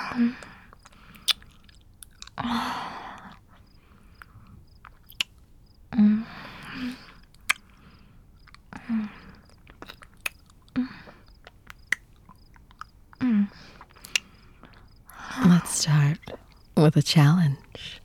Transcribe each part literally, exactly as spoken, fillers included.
Let's start with a challenge.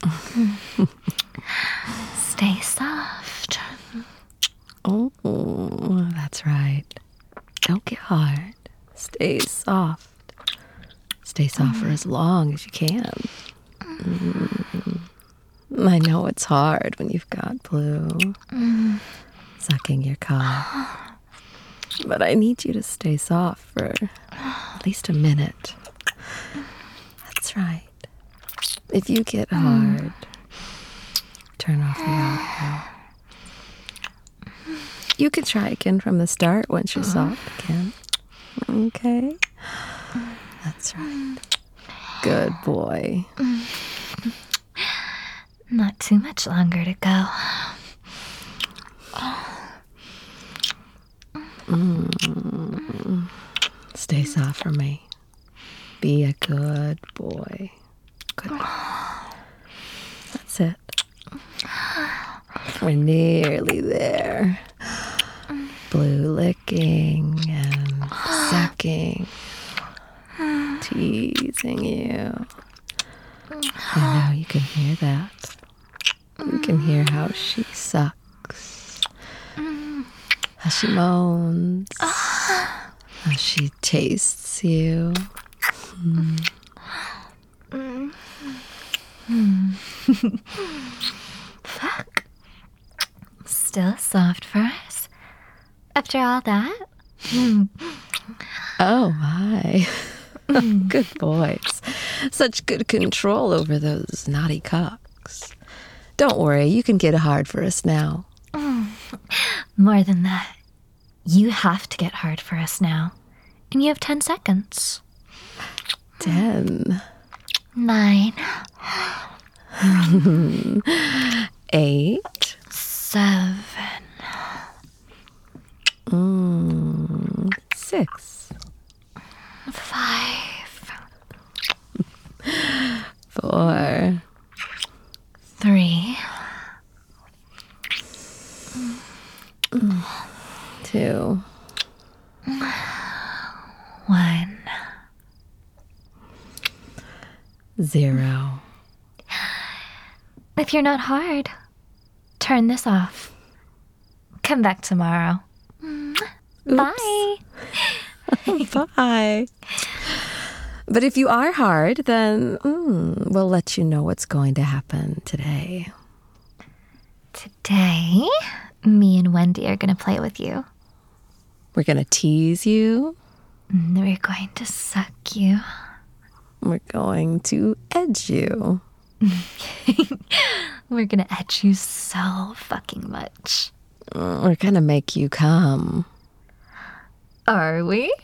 Stay soft. Oh, that's right. Don't get hard. Stay soft. Stay soft for as long as you can. Mm. I know it's hard when you've got Blue Mm. sucking your cock. But I need you to stay soft for at least a minute. That's right. If you get hard, turn off the audio. You can try again from the start once you're soft again. Okay? That's right. Good boy. Not too much longer to go. Mm. Stay soft for me. Be a good boy. Good boy. That's it. We're nearly there. Blue licking and sucking, teasing you. I know you can hear that. You can hear how she sucks, how she moans, how she tastes you. Mm. Fuck. Still soft for us? After all that? Oh, my. Good boys. Such good control over those naughty cocks. Don't worry, you can get hard for us now. More than that. You have to get hard for us now. And you have ten seconds. Ten. Nine. Eight. Seven. Mm, six. Five. Four. Three. Two. One. Zero. If you're not hard, turn this off. Come back tomorrow. Bye. Bye. But if you are hard, then mm, we'll let you know what's going to happen today. Today, me and Wendy are going to play with you. We're going to tease you. And we're going to suck you. We're going to edge you. We're going to edge you so fucking much. We're going to make you come. Are we?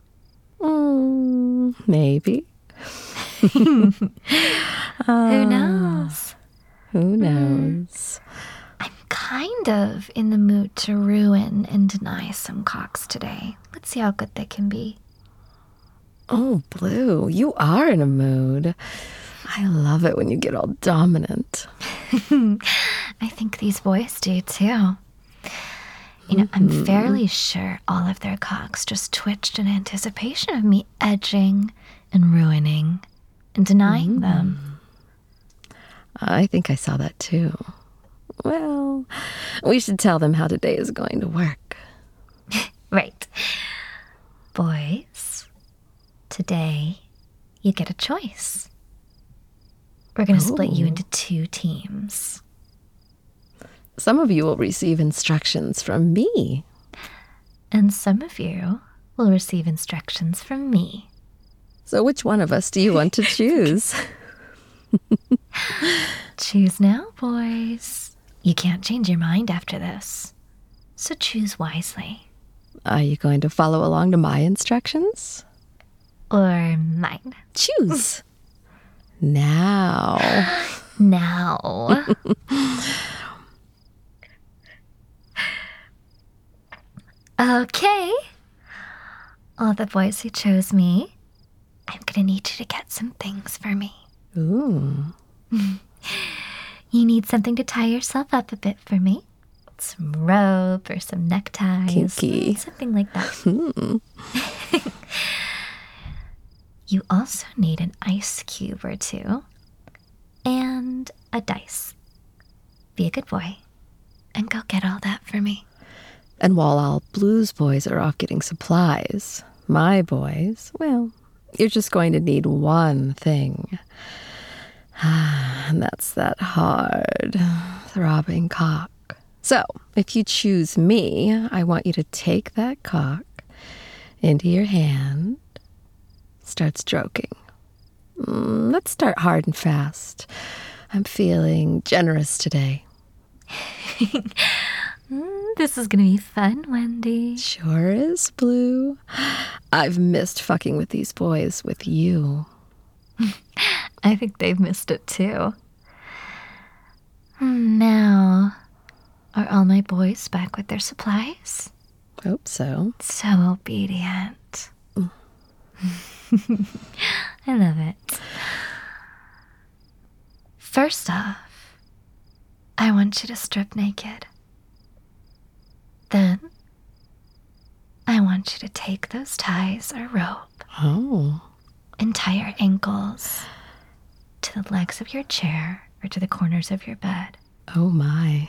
Mm, maybe. Who uh, knows? Who knows? I'm kind of in the mood to ruin and deny some cocks today. Let's see how good they can be. Oh, Blue, you are in a mood. I love it when you get all dominant. I think these boys do too. You know, I'm fairly sure all of their cocks just twitched in anticipation of me edging and ruining and denying mm. them. I think I saw that too. Well, we should tell them how today is going to work. Right. Boys, today you get a choice. We're going to split you into two teams. Some of you will receive instructions from me. And some of you will receive instructions from me. So which one of us do you want to choose? Choose now, boys. You can't change your mind after this. So choose wisely. Are you going to follow along to my instructions? Or mine? Choose. Now. Now. Okay. All the boys who chose me, I'm gonna need you to get some things for me. Ooh. You need something to tie yourself up a bit for me. Some rope or some neckties. Kinky. Mm, something like that. Hmm. You also need an ice cube or two. And a dice. Be a good boy. And go get all that for me. And while all Blue's boys are off getting supplies, my boys, well, you're just going to need one thing. And that's that hard, throbbing cock. So, if you choose me, I want you to take that cock into your hand, start stroking. Mm, let's start hard and fast. I'm feeling generous today. Mm, this is gonna be fun, Wendy. Sure is, Blue. I've missed fucking with these boys with you. I think they've missed it too. Now, are all my boys back with their supplies? Hope so. So obedient. I love it. First off, I want you to strip naked. Then, I want you to take those ties or rope Oh. and tie your ankles to the legs of your chair or to the corners of your bed. Oh my.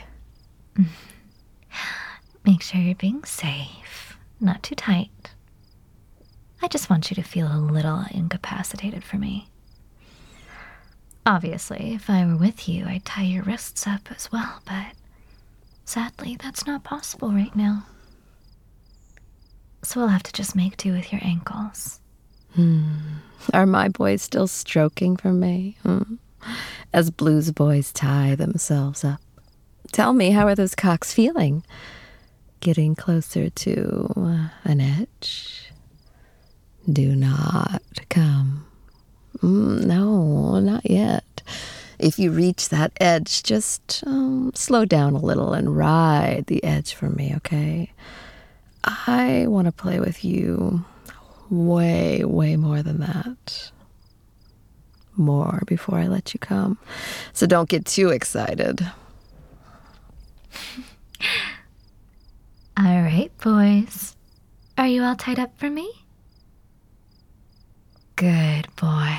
Make sure you're being safe, not too tight. I just want you to feel a little incapacitated for me. Obviously, if I were with you, I'd tie your wrists up as well, but sadly, that's not possible right now. So we'll have to just make do with your ankles. Hmm. Are my boys still stroking for me? Hmm. As Blue's boys tie themselves up. Tell me, how are those cocks feeling? Getting closer to uh, an edge? Do not come. Mm, no, not yet. If you reach that edge, just um, slow down a little and ride the edge for me, okay? I want to play with you way, way more than that. More before I let you come. So don't get too excited. All right, boys. Are you all tied up for me? Good boy.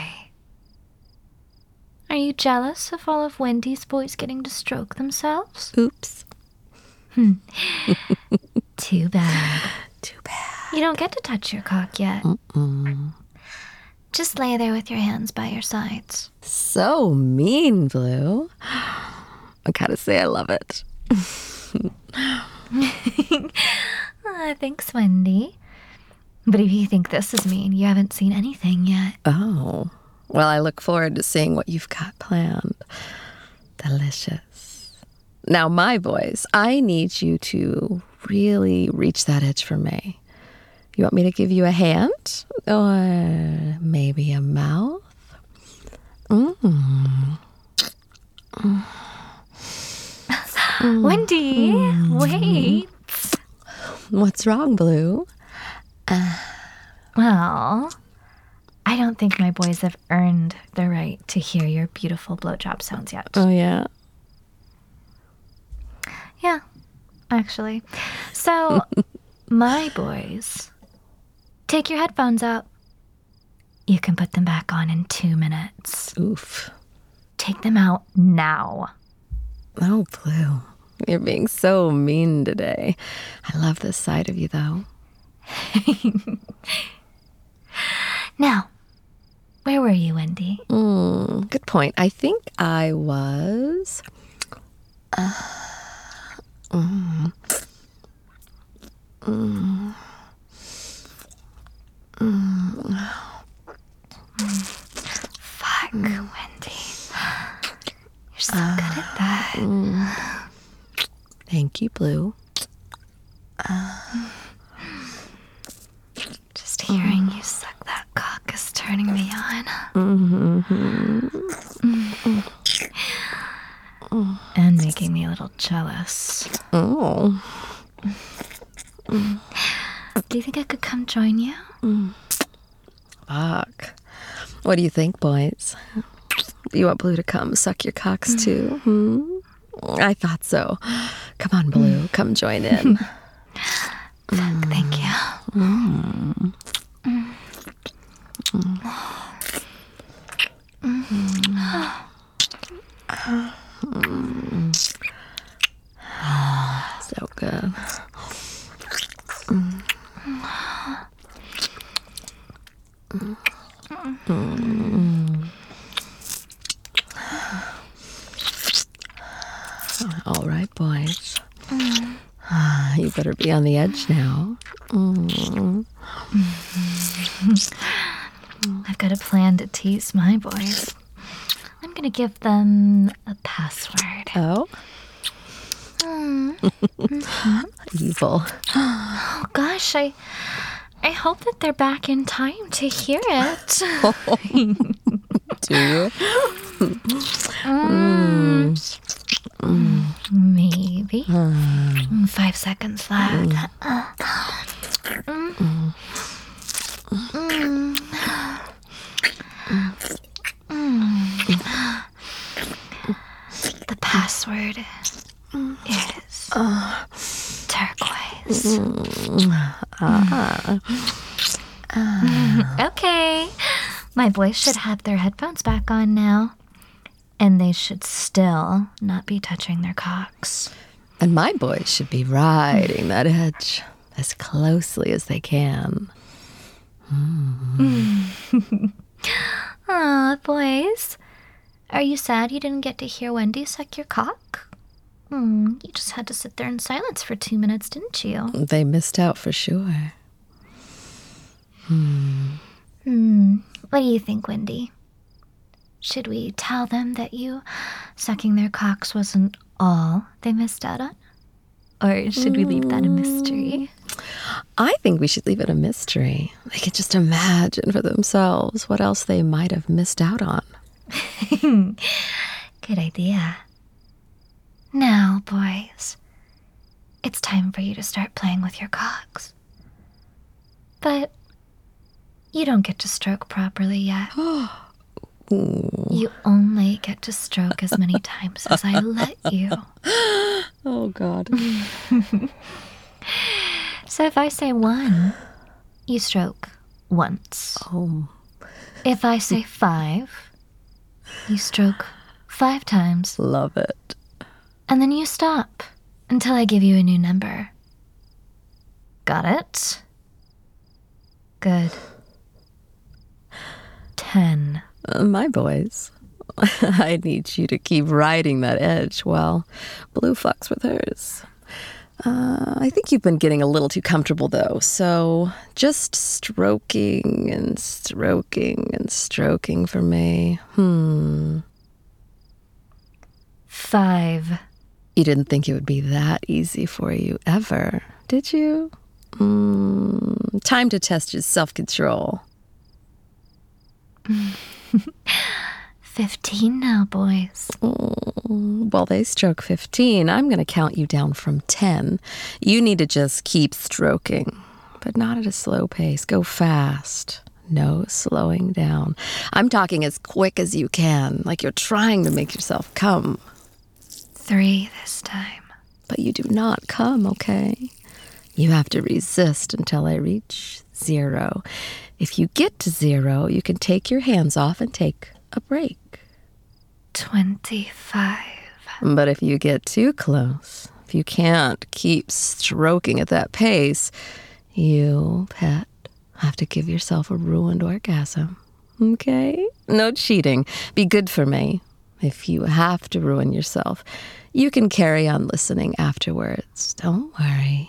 Are you jealous of all of Wendy's boys getting to stroke themselves? Oops. Too bad. Too bad. You don't get to touch your cock yet. Mm-mm. Just lay there with your hands by your sides. So mean, Blue. I gotta say I love it. Ah, thanks, Wendy. But if you think this is mean, you haven't seen anything yet. Oh. Well, I look forward to seeing what you've got planned. Delicious. Now, my boys, I need you to really reach that edge for me. You want me to give you a hand? Or maybe a mouth? Mm. Wendy, wait. What's wrong, Blue? Well, I don't think my boys have earned the right to hear your beautiful blowjob sounds yet. Oh, yeah? Yeah, actually. So, my boys, take your headphones out. You can put them back on in two minutes. Oof. Take them out now. Oh, Blue. You're being so mean today. I love this side of you, though. Now, where were you, Wendy? Mm, good point. I think I was... Uh, mm, mm, mm. Fuck, Wendy. You're so uh, good at that. Mm. Thank you, Blue. Uh, Just hearing you suck that cock is turning me on. mm-hmm. Mm. And making me a little jealous. Oh. Do you think I could come join you? Mm. Fuck. What do you think, boys? You want Blue to come suck your cocks too? Hmm? I thought so. Come on, Blue. Come join in. Thank you. Mm. Mm. Mm. So good. Mm. Mm. All right, boys. Mm. You better be on the edge now. Mm. I've got a plan to tease my boys. I'm going to give them a password. Oh? Mm. Evil. Oh, gosh, I, I hope that they're back in time to hear it. Do you? Mm. Mm. Maybe. Mm. Five seconds left. Mm. Mm. Mm. Mm. The password is Uh. turquoise. Mm. Ah. Ah. Okay. My boys should have their headphones back on now. And they should still not be touching their cocks. And my boys should be riding that edge as closely as they can. Mm. Aw, boys. Are you sad you didn't get to hear Wendy suck your cock? Hmm, you just had to sit there in silence for two minutes, didn't you? They missed out for sure. Hmm. Hmm. What do you think, Wendy? Should we tell them that you sucking their cocks wasn't all they missed out on? Or should we leave that a mystery? I think we should leave it a mystery. They could just imagine for themselves what else they might have missed out on. Good idea. Now, boys, it's time for you to start playing with your cocks. But you don't get to stroke properly yet. You only get to stroke as many times as I let you. Oh, God. So if I say one, you stroke once. Oh. If I say five, you stroke five times. Love it. And then you stop until I give you a new number. Got it? Good. Ten. Uh, my boys, I need you to keep riding that edge while Blue fucks with hers. Uh, I think you've been getting a little too comfortable, though, so just stroking and stroking and stroking for me. Hmm. Five. You didn't think it would be that easy for you ever, did you? Mm, time to test your self-control. Fifteen now, boys. Mm, well, they stroke fifteen. I'm going to count you down from ten. You need to just keep stroking, but not at a slow pace. Go fast. No slowing down. I'm talking as quick as you can, like you're trying to make yourself come. Three this time. But you do not come, okay? You have to resist until I reach zero. If you get to zero, you can take your hands off and take a break. Twenty-five. But if you get too close, if you can't keep stroking at that pace, you, pet, have to give yourself a ruined orgasm. Okay? No cheating. Be good for me. If you have to ruin yourself, you can carry on listening afterwards. Don't worry.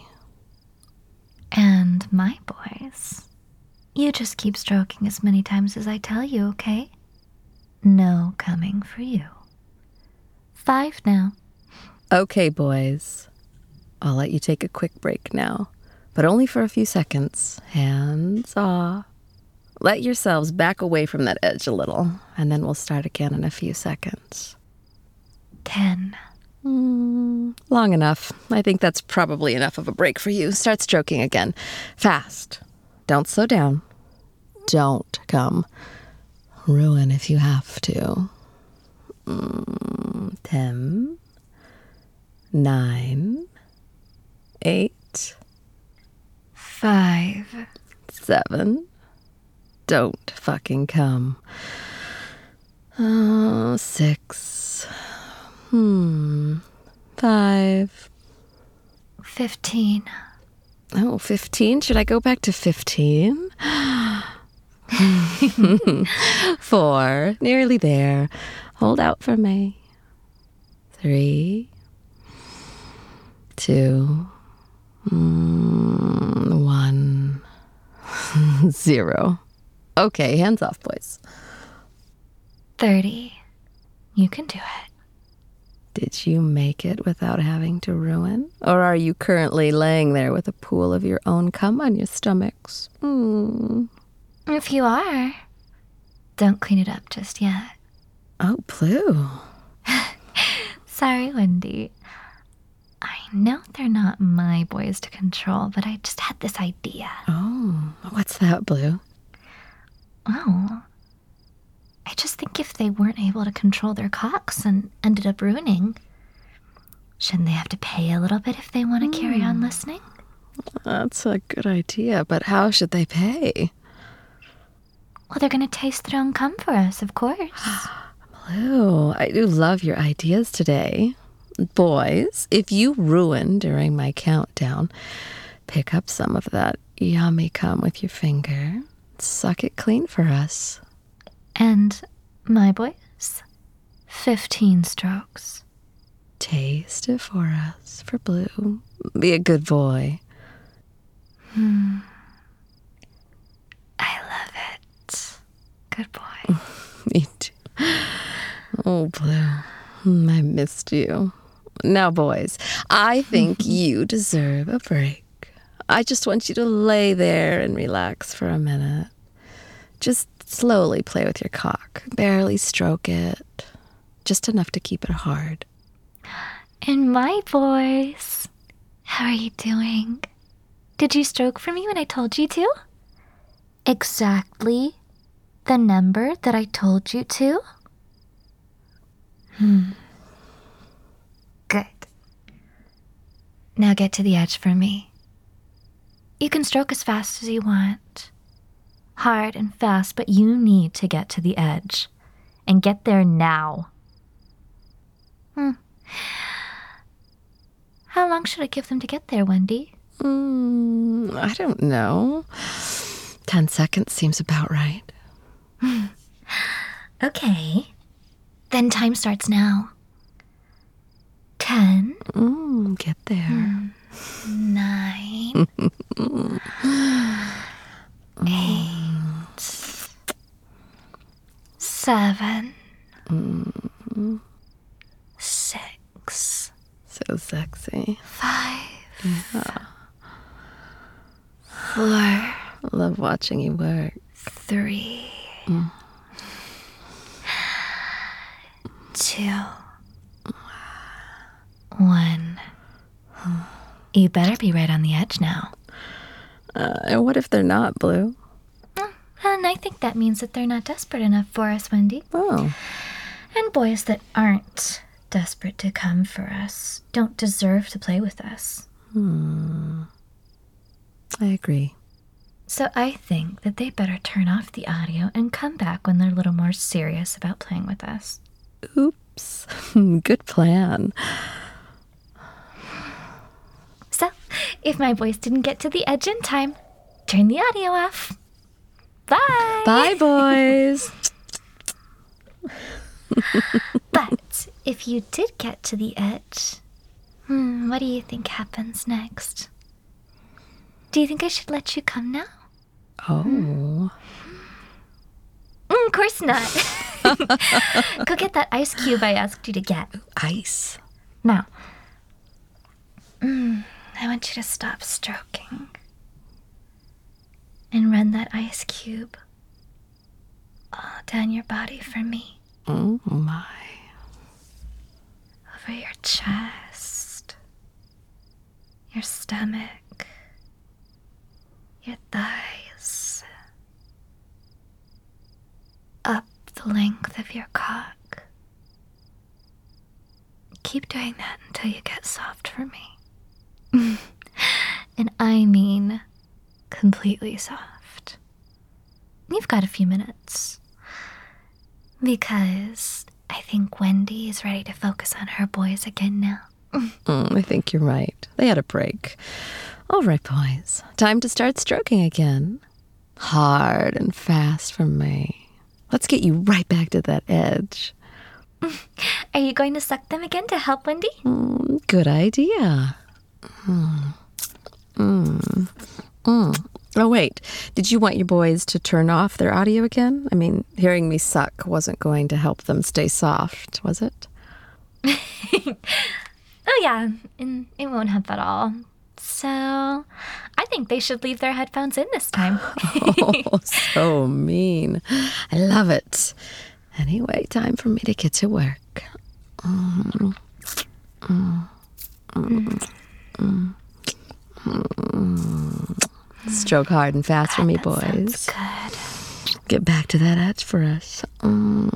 And my boys, you just keep stroking as many times as I tell you, okay? No coming for you. Five now. Okay, boys. I'll let you take a quick break now, but only for a few seconds. Hands off. Let yourselves back away from that edge a little, and then we'll start again in a few seconds. Ten. Mm, long enough. I think that's probably enough of a break for you. Start stroking again. Fast. Don't slow down. Don't come. ruin if you have to. Mm, ten, nine, eight, Five. seven. Don't fucking come. Uh, six. Hmm. Five. Fifteen. Oh, fifteen? Should I go back to fifteen? Four. Nearly there. Hold out for me. Three. Two. Mm, one. Zero. Okay, hands off, boys. Thirty. You can do it. Did you make it without having to ruin? Or are you currently laying there with a pool of your own cum on your stomachs? Hmm. If you are, don't clean it up just yet. Oh, Blue. Sorry, Wendy. I know they're not my boys to control, but I just had this idea. Oh, what's that, Blue? Oh. I just think if they weren't able to control their cocks and ended up ruining, shouldn't they have to pay a little bit if they want to carry on listening? That's a good idea, but how should they pay? Well, they're going to taste their own cum for us, of course. Blue, I do love your ideas today. Boys, if you ruin during my countdown, pick up some of that yummy cum with your finger. Suck it clean for us. And my boys, fifteen strokes. Taste it for us, for Blue. Be a good boy. Hmm. I love it. Good boy. Me too. Oh, Blue, Hmm, I missed you. Now, boys, I think you deserve a break. I just want you to lay there and relax for a minute. Just slowly play with your cock. Barely stroke it. Just enough to keep it hard. And my boys, how are you doing? Did you stroke for me when I told you to? Exactly the number that I told you to? Hmm. Good. Now get to the edge for me. You can stroke as fast as you want. Hard and fast, but you need to get to the edge. And get there now. Hmm. How long should I give them to get there, Wendy? Mm, I don't know. Ten seconds seems about right. Okay. Then time starts now. Ten. Mm, get there. Nine. Eight. Seven. Mm, Six. so sexy. Five. Yeah. Four. I love watching you work. Three. Mm. Two. One. You better be right on the edge now. Uh, and what if they're not, Blue? And I think that means that they're not desperate enough for us, Wendy. Oh. And boys that aren't desperate to come for us don't deserve to play with us. Hmm. I agree. So I think that they better turn off the audio and come back when they're a little more serious about playing with us. Oops. Good plan. So, if my boys didn't get to the edge in time, turn the audio off. Bye! Bye, boys. But if you did get to the edge, hmm, what do you think happens next? Do you think I should let you come now? Oh. Mm, of course not. Go get that ice cube I asked you to get. Ice. Now, mm, I want you to stop stroking and run that ice cube all down your body for me. Oh, my. Over your chest, your stomach, your thighs, up the length of your cock. Keep doing that until you get soft for me. And I mean completely soft. You've got a few minutes. Because I think Wendy is ready to focus on her boys again now. Mm, I think you're right. They had a break. All right, boys. Time to start stroking again. Hard and fast for me. Let's get you right back to that edge. Are you going to suck them again to help Wendy? Mm, good idea. Mm. Mm. Mm. Oh, wait. Did you want your boys to turn off their audio again? I mean, hearing me suck wasn't going to help them stay soft, was it? Oh, yeah. And it won't help at all. So, I think they should leave their headphones in this time. Oh, so mean. I love it. Anyway, time for me to get to work. Mm. Mm. Mm. Mm. Mm. Stroke hard and fast God, for me, that boys. sounds good. Get back to that edge for us. Mm.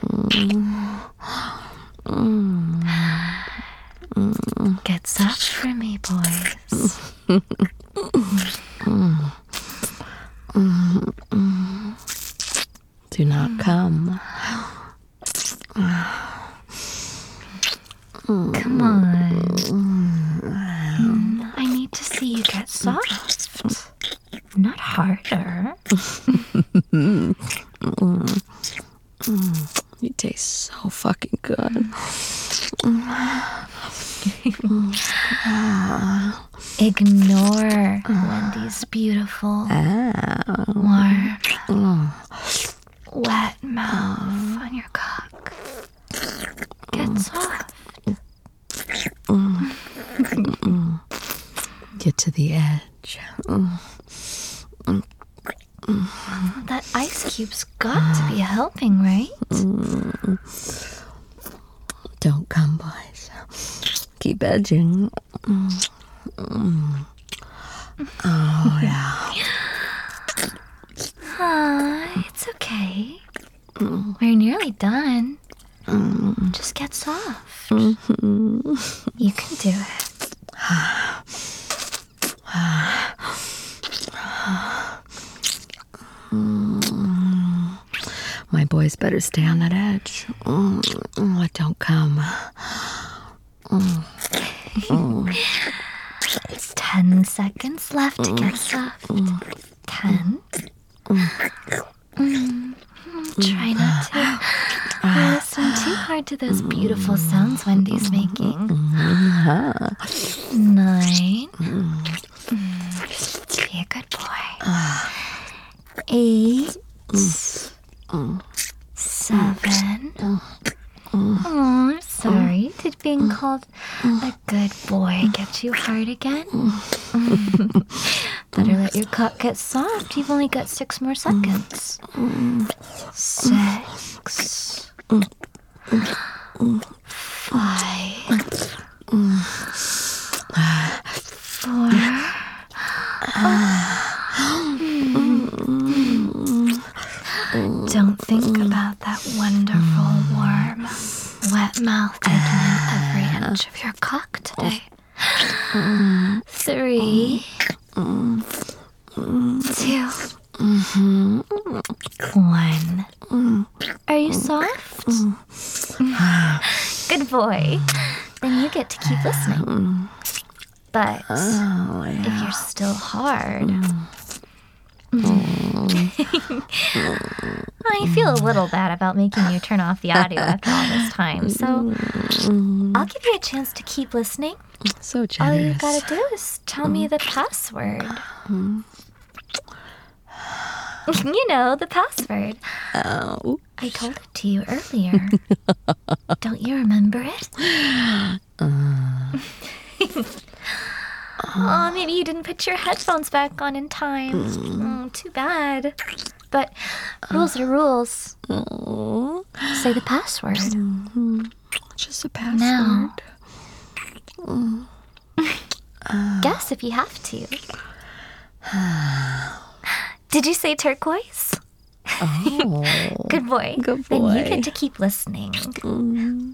Mm. Mm. Get soft for me, boys. Mm. Mm. Mm. Do not come. Come on. Mm, I need to see you get soft. Not harder. Mm. Mm. You taste so fucking good. Ignore Wendy's beautiful, warm, wet mouth on your cock. Get soft. Get to the edge. That ice cube's got to be helping, right? Don't come, boys. Keep edging. Oh, yeah. Ah, it's okay. We're nearly done. Just get soft. You can do it. My boys better stay on that edge. Mm, don't come. Mm. It's ten seconds left to get soft. Ten. Mm. Try not to listen too hard to those beautiful sounds Wendy's making. Nine. Be a good boy. Eight. Seven. Oh, sorry. Did being called a good boy get you hard again? Better let your cock get soft. You've only got six more seconds. Six. Five. Four. Don't think about that wonderful, warm, wet mouth taking in every inch of your cock today. Three. Two. One. Are you soft? Good boy. Then you get to keep listening. But if you're still hard, I feel a little bad about making you turn off the audio after all this time, so I'll give you a chance to keep listening. So All generous. you gotta do is tell me the password. You know, the password. Oh. I told it to you earlier. Don't you remember it? Oh, maybe you didn't put your headphones back on in time. Mm, too bad. But rules are rules. Oh. Say the password. Just a password. Now. Guess if you have to. Did you say turquoise? Oh, Good boy. Good Then you boy. get to keep listening. Mm.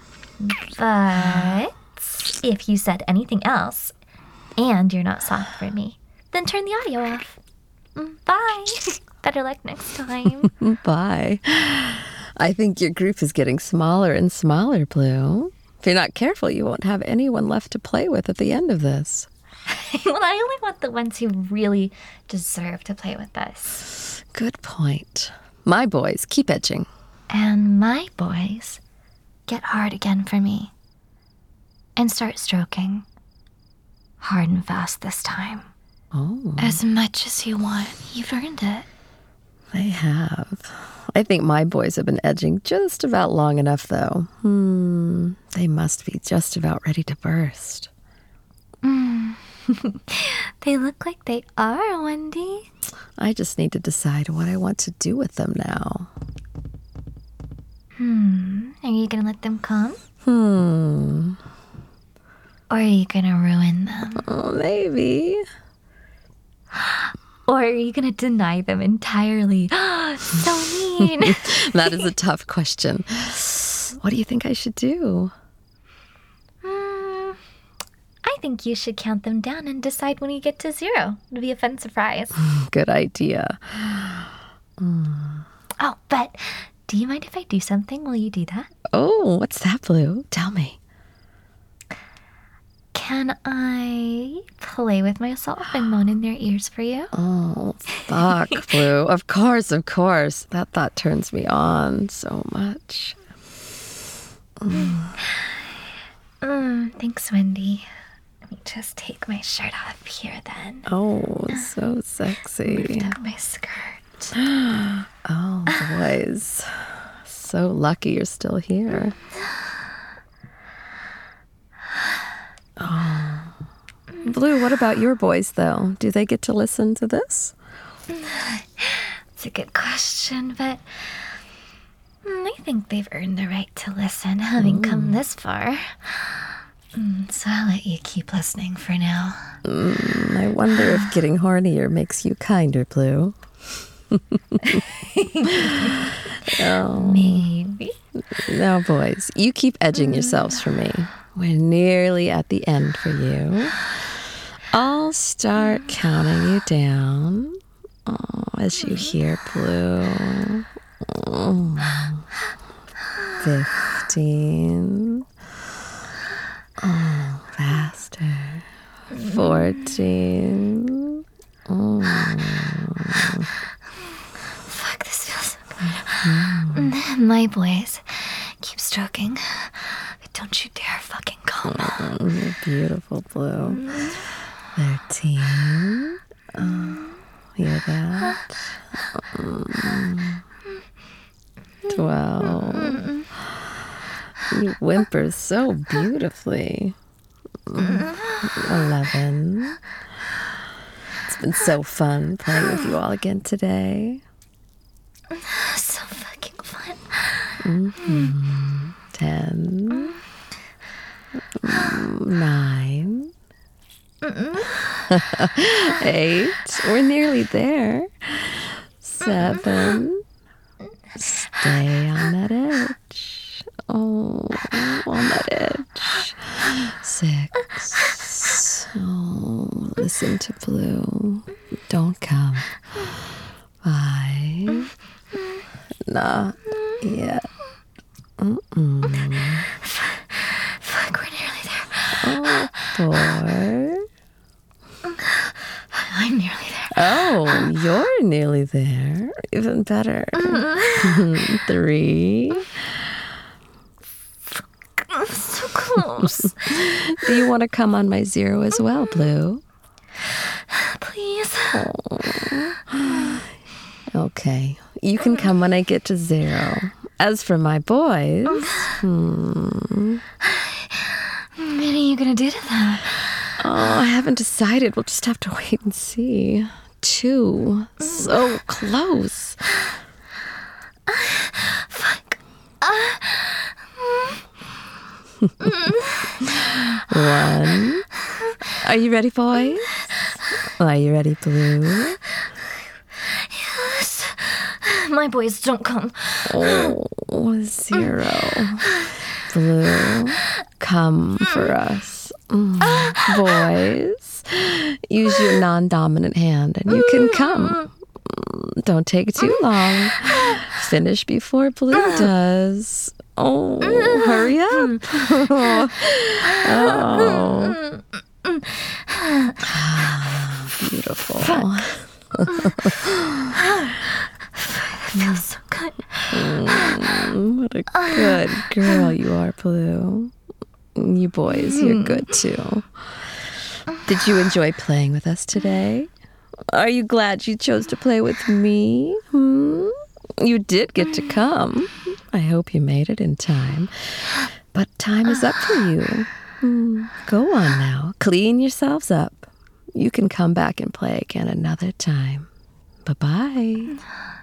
But if you said anything else and you're not soft for me, then turn the audio off. Mm, Bye. Better luck next time. Bye. I think your group is getting smaller and smaller, Blue. If you're not careful, you won't have anyone left to play with at the end of this. Well, I only want the ones who really deserve to play with us. Good point. My boys, keep edging. And my boys, get hard again for me. And start stroking. Hard and fast this time. Oh, As much as you want. You've earned it. they have. I think my boys have been edging just about long enough, though. Hmm, they must be just about ready to burst. They look like they are, Wendy. I just need to decide what I want to do with them now. Hmm. Are you gonna let them come? Hmm, Or are you gonna ruin them? oh, maybe. Or are you gonna deny them entirely? So mean. That is a tough question. What do you think I should do? Hmm. I think you should count them down and decide when you get to zero. It'll be a fun surprise. Good idea. Oh, but do you mind if I do something? Will you do that? Oh, what's that, Blue? Tell me. Can I play with myself and moan in their ears for you? Oh, fuck, Blue. Of course, of course. That thought turns me on so much. Mm, thanks, Wendy. Let me just take my shirt off here then. Oh, so sexy. Lift up my skirt. Oh, boys. So lucky you're still here. Oh. Blue, what about your boys, though? Do they get to listen to this? It's a good question, but mm, I think they've earned the right to listen, having come this far. Mm, so I'll let you keep listening for now. Mm, I wonder if getting hornier makes you kinder, Blue. Oh. Maybe. Now, boys, you keep edging yourselves for me. We're nearly at the end for you. I'll start counting you down. Oh, as you hear Blue. Oh, fifteen. Oh, faster. Fourteen. Oh. Fuck, this feels so good. Mm, My boys, keep stroking. But don't you dare fucking come. Mm, beautiful, Blue. Thirteen. Oh, hear that? Mm. Twelve. You whimper so beautifully. Mm. Eleven. It's been so fun playing with you all again today. So fucking fun. Mm-hmm. Ten. Mm, Nine. Eight. We're nearly there. Seven. Stay on that edge. Oh, on that edge. Six. Oh, listen to Blue. Don't come. Five. Not yet. Mm-mm. Fuck, we're nearly there. Oh, four. I'm nearly there. Oh, you're nearly there. Even better. Three. So close. Do you want to come on my zero as well, Blue? Please. Okay. You can come when I get to zero. As for my boys, hmm. What are you gonna do to them? Oh, I haven't decided. We'll just have to wait and see. Two. So close. Fuck. One. Are you ready, boys? Are you ready, Blue? Yes. My boys don't come. Oh, Zero. Blue, come for us. Mm. Boys, use your non-dominant hand and you can come. Don't take too long. Finish before Blue does. Oh, hurry up. Oh. Beautiful. It feels so good. Mm, what a good girl you are, Blue. You boys, you're good too. Did you enjoy playing with us today? Are you glad you chose to play with me? Hmm? You did get to come. I hope you made it in time. But time is up for you. Hmm. Go on now. Clean yourselves up. You can come back and play again another time. Bye-bye.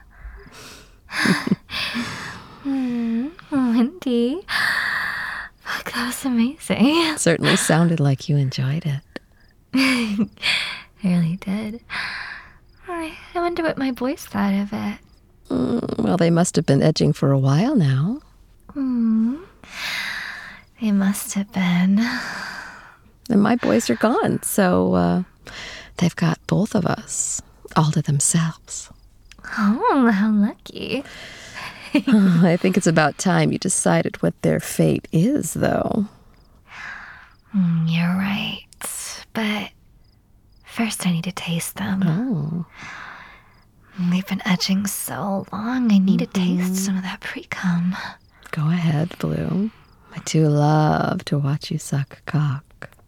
mm, Wendy. Fuck, that was amazing. Certainly sounded like you enjoyed it. I really did. I I wonder what my boys thought of it. Mm, well, they must have been edging for a while now. Hmm. They must have been. And my boys are gone, so uh, they've got both of us all to themselves. Oh, how lucky. I think it's about time you decided what their fate is, though. Mm, you're right. But first I need to taste them. Oh. They've been edging so long. I need mm-hmm. to taste some of that pre-cum. Go ahead, Blue. I do love to watch you suck cock.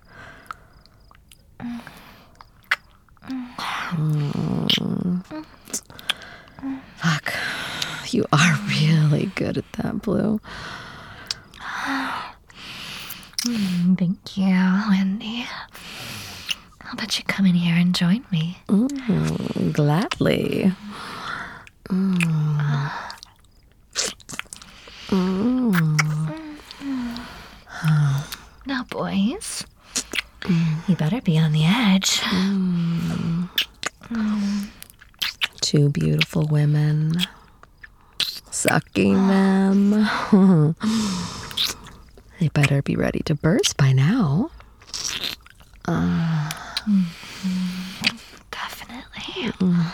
Mm. Mm. Fuck. You are really good at that, Blue. Mm, thank you, Wendy. How about you come in here and join me? Mm, gladly. Mm. Mm. Now, boys, mm. you better be on the edge. Mm. Mm. Two beautiful women. Sucking them. They better be ready to burst by now. Uh, mm-hmm. Definitely. Mm.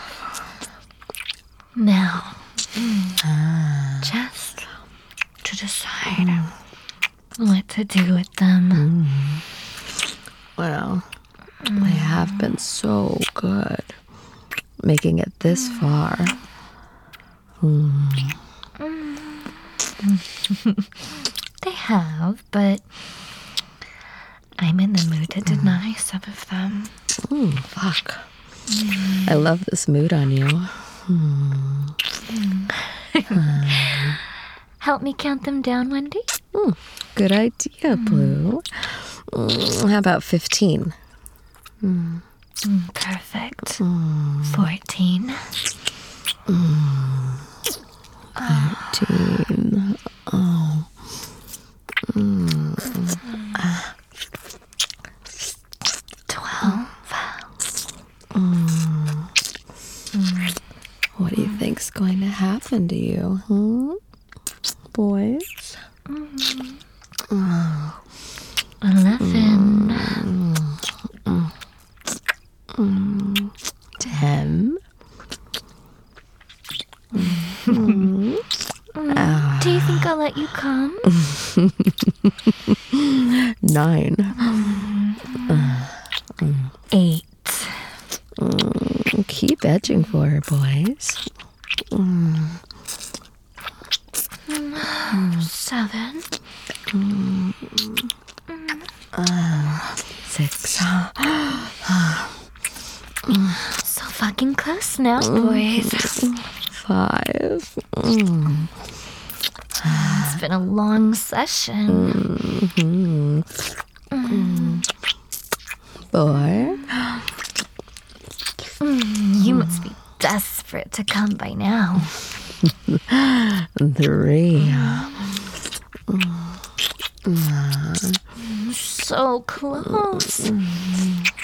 Now, mm, uh, just to decide mm. what to do with them. Mm. Well, mm. they have been so good making it this mm. far. Mm. They have, but I'm in the mood to deny mm. some of them. Mm, fuck. Mm. I love this mood on you. Mm. Mm. Help me count them down, Wendy? Mm, good idea, mm. Blue. Mm, how about fifteen? Mm. Mm, perfect. Mm. fourteen. Mm. thirteen. Oh. Mm. Uh. twelve. Mm. Mm. What do you think's going to happen to you, hmm? Boys? Mm. Oh. Eleven. Mm. Mm. Ten. Mm. Mm. Do you think I'll let you come? Nine. Mm. Mm. Eight. Mm. Keep edging for her, boys. Mm. Mm. Seven. Mm. Uh, six. So fucking close now, boys. Five. Mm. It's been a long session. Mm-hmm. Mm. Four. Mm, you must be desperate to come by now. Three. Mm, so close.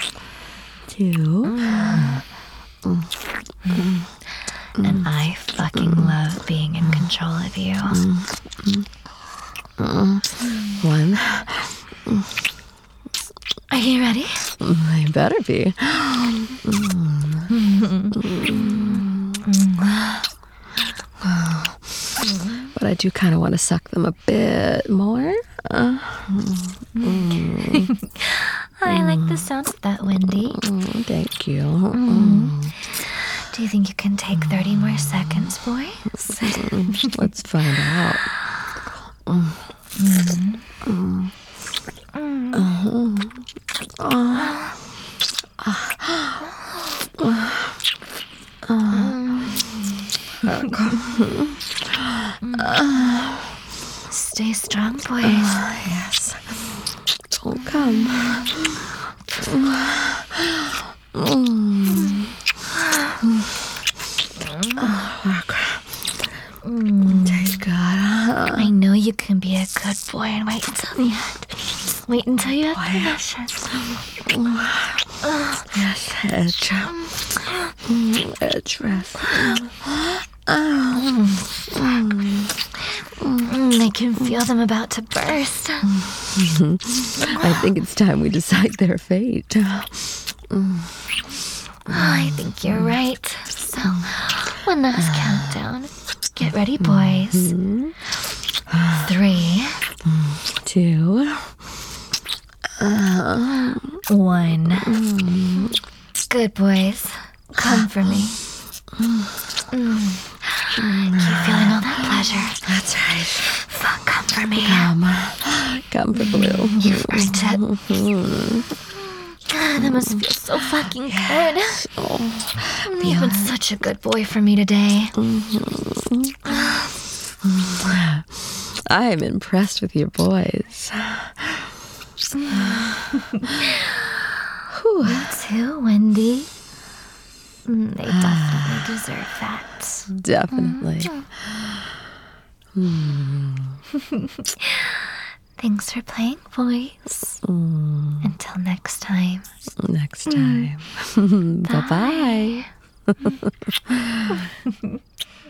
Two. Mm. And I fucking fucking love being in control of you. One. Are you ready? I better be. But I do kind of want to suck them a bit more. Uh, I like the sound of that, Wendy. mm, thank you. Mm. Do you think you can take thirty more seconds, boys? Let's find out. Stay strong, boys. Yes. Oh, come. Take God. I know you can be a good boy and wait until the end. Wait until you have permission. Yes, Edge. Edge rest. Mm, I can feel them about to burst. I think it's time we decide their fate. I think you're right. So, one last countdown. Get ready, boys. Three, Two. one. Good boys. Come for me. Mm. Keep feeling all that pleasure. That's right. Fuck, come for me. Come. Come for Blue. You've earned it. God, that must feel so fucking good. You've been such a good boy for me today. I am impressed with your boys. Me too, Wendy. Mm, They definitely deserve that. Definitely. Thanks for playing, boys. Until next time. Next time. Bye-bye.